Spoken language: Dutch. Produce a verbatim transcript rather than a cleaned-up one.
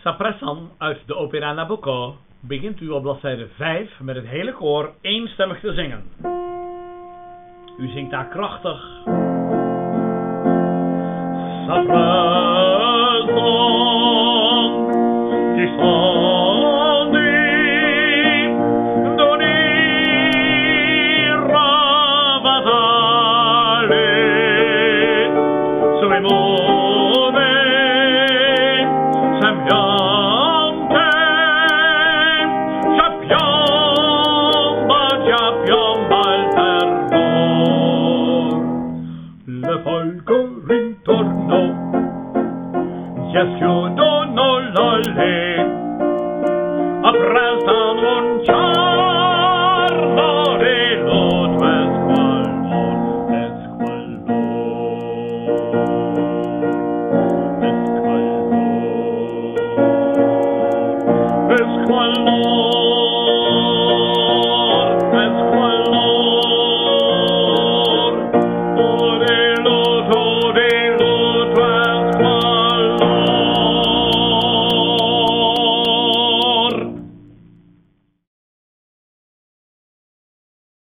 Sapressan uit de opera Nabucco begint u op bladzijde vijf met het hele koor eenstemmig te zingen. U zingt daar krachtig. Sapressan, disandi, doni ravasale, suemove, sembiante, sappiamba, sappiamba il perdon. Le folgore intorno si schiudono l'olle, apprestano un ciarno di loto e squallor, e squallor, e squallor, e squallor.